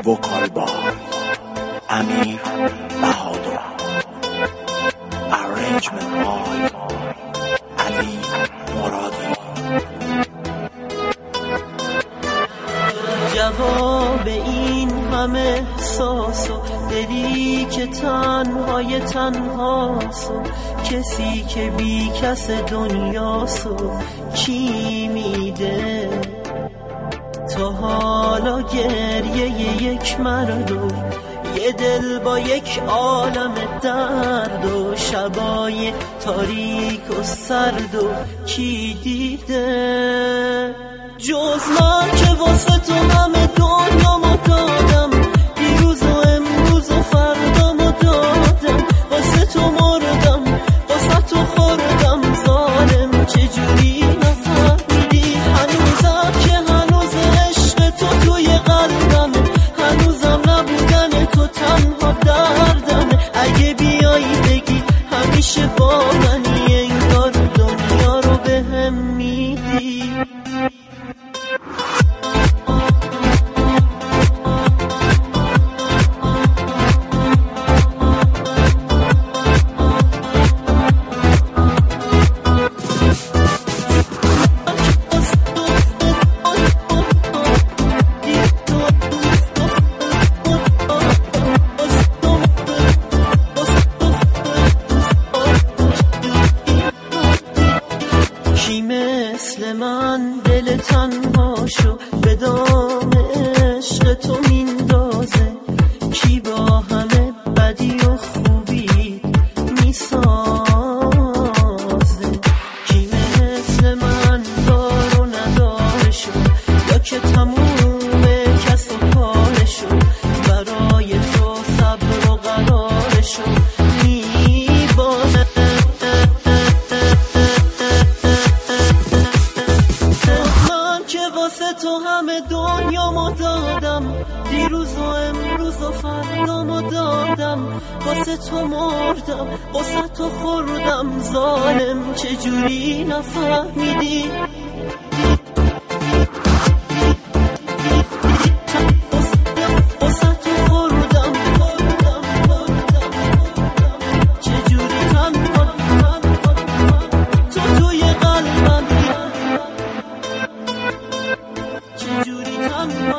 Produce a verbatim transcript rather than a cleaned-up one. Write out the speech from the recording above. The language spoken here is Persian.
وکال با امیر بهادر، ارنجمنت بای علی مرادی. جواب این همه احساس و دلی که تنهای تنهاست و کسی که بی کس دنیاست و کی میده تا حالا گریه یک مرد و یه دل با یک عالم درد و شبای تاریک و سرد و کی دیده جز من که واسه تو همه دنیامو دادم، دیروز و امروز و فردامو دادم، واسه تو مردم واسه تو خوردم ظالم چجوری نفهمیدی هنوزم که هنوز عشق تو توی قلبمه، هنوزم نبودن تو تنها دردمه، اگه بیایی بگی همیشه با منی انگار دنیا رو به هم میدی. کی مثل من دل تنهاشو به دام عشق تو میندازه، کی با همه بدی و خوبی میسازه، کی مثل من دار و ندارشو یا که تموم کس و کارشو برای تو صبر و قرارشو میبازه. واسه تو همه دنیامو دادم، دیروز و امروز و فردامو دادم، واسه تو مردم واسه تو خوردم ظالم چجوری نفهمیدی واسه تو خوردم چجوری تنها تو توی قلبم چجوری تنها